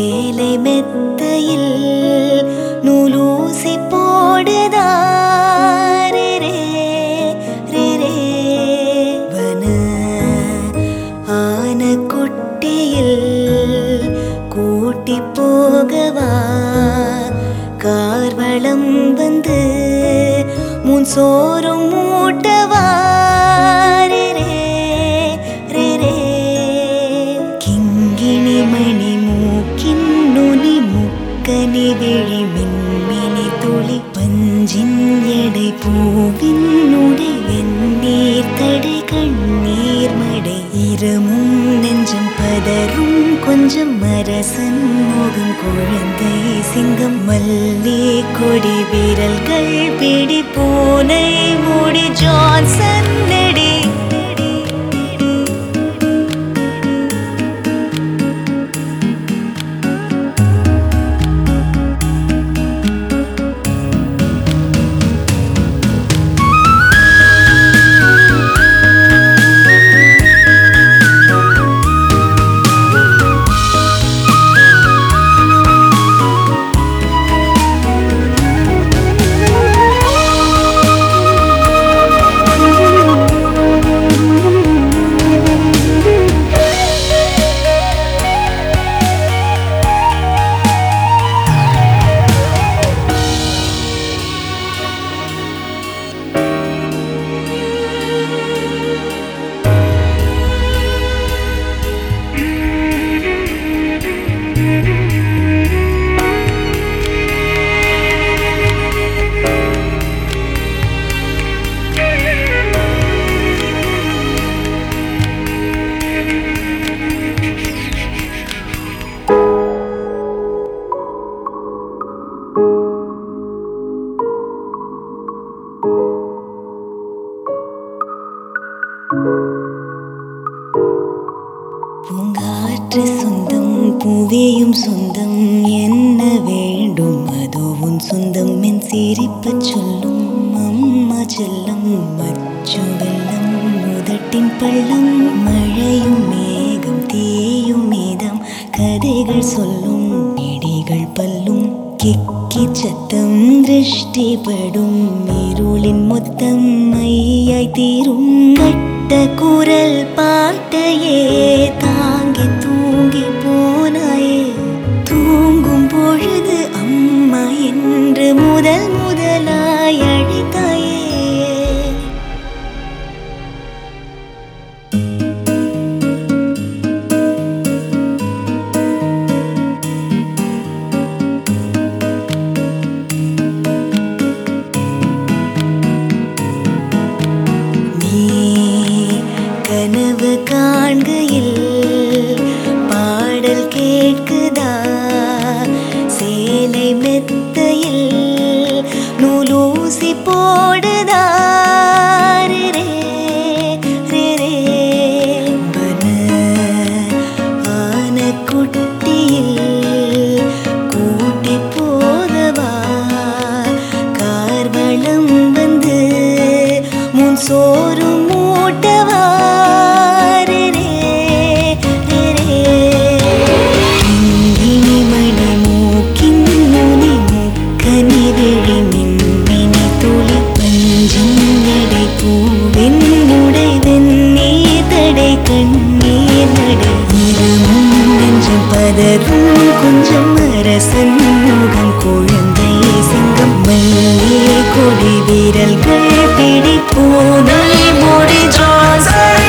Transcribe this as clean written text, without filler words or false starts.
சேலை மெத்தையில் நூலூசி போடுதா வன ஆன குட்டியில் கூட்டி போகவா கார்வளம் வந்து முன் சோறும் மூட்டவா கிங்கிணி மணி மூக்கின் நுனி முக்கனி விழி மின்மினி துளி பஞ்சின் எடை பூவின் உடை வெந்நீர் தடை கண்ணீர் மடை இரமும் நெஞ்சம் பதரும் கொஞ்சம் அரசன் முகம் குழந்தை சிங்கம் மல்லி கொடி வீரல்கள் பிடி பூனை மூடி ஜான்சன் நெடி பூங்காற்று சொந்தம் பூவேயும் சொந்தம் என்ன வேண்டும் அதோ உன் சொந்தம் என் சிரிப்பு சொல்லும் அம்மா செல்லம் மச்சு வெள்ளம் முதட்டின் பள்ளம் மழையும் மேகம் தீயும் மீதம் கதைகள் சொல்லும் இடிகள் பல்லும் கிக்கி சத்தம் திருஷ்டிப்படும் இருளின் மொத்தம் மையாய் தீரும் கட்ட குரல் பாட்டையே தாங்கி தூங்கி போனாயே தூங்கும் பொழுது அம்மா என்று முதலாய் அழைத்தாயே கனவு காண்கையில் பாடல் கேட்குதா சேலை மெத்தையில் நூலூசி போடுதா வன ஆன குட்டியில் கூட்டி போகவா கார்வளம் வந்து முன் சோறும் மூட்டவா கண்ணீர் நடை இரமும் நெஞ்சம் பதரும் கொஞ்சம் அரசன் முகம் குழந்தை சிங்கம் மல்லிகை கொடி வீரல்கள் பிடி பூனை மூடி ஜான்சன்